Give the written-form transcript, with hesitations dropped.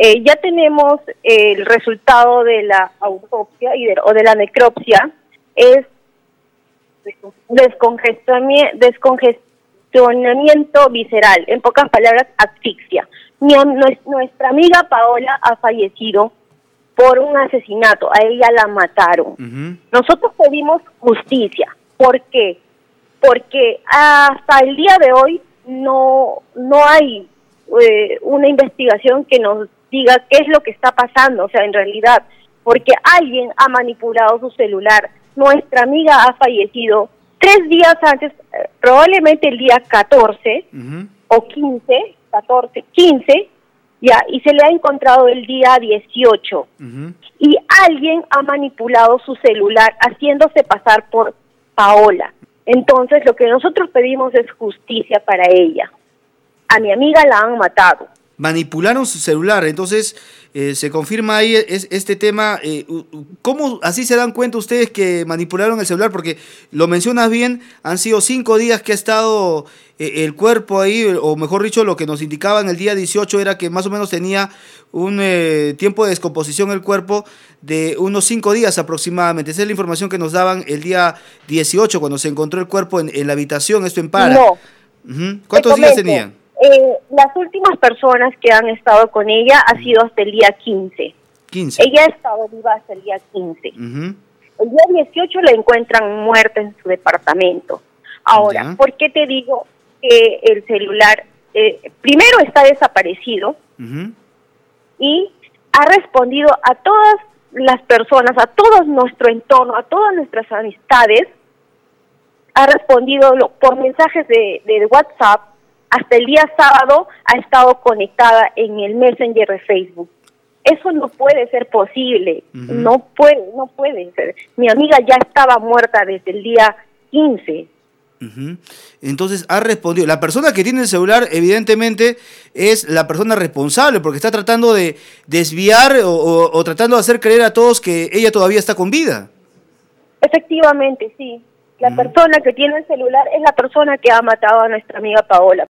Ya tenemos el resultado de la autopsia o de la necropsia, es descongestionamiento visceral, en pocas palabras, asfixia. Nuestra amiga Paola ha fallecido por un asesinato, a ella la mataron. Nosotros pedimos justicia. ¿Por qué? Porque hasta el día de hoy no hay una investigación que nos diga qué es lo que está pasando, o sea, en realidad, porque alguien ha manipulado su celular. Nuestra amiga ha fallecido 3 días antes, probablemente el día 14 o 15, 15, ya, y se le ha encontrado el día 18. Y alguien ha manipulado su celular haciéndose pasar por Paola. Entonces, lo que nosotros pedimos es justicia para ella. A mi amiga la han matado. Manipularon su celular, entonces se confirma ahí este tema. ¿Cómo así se dan cuenta ustedes que manipularon el celular? Porque lo mencionas bien, han sido 5 días que ha estado el cuerpo ahí, o mejor dicho, lo que nos indicaban el día 18 era que más o menos tenía un tiempo de descomposición el cuerpo de unos 5 días aproximadamente. Esa es la información que nos daban el día 18 cuando se encontró el cuerpo en la habitación, esto en Para. No. ¿Cuántos días tenían? Las últimas personas que han estado con ella ha sido hasta el día 15. Ella ha estado viva hasta el día 15. El día 18 la encuentran muerta en su departamento. Ahora, ¿por qué te digo que el celular primero está desaparecido y ha respondido a todas las personas, a todo nuestro entorno, a todas nuestras amistades? Ha respondido por mensajes de WhatsApp. Hasta el día sábado ha estado conectada en el Messenger de Facebook. Eso no puede ser posible. No puede ser. Mi amiga ya estaba muerta desde el día 15. Entonces ha respondido. La persona que tiene el celular evidentemente es la persona responsable, porque está tratando de desviar o tratando de hacer creer a todos que ella todavía está con vida. Efectivamente, sí. La persona que tiene el celular es la persona que ha matado a nuestra amiga Paola.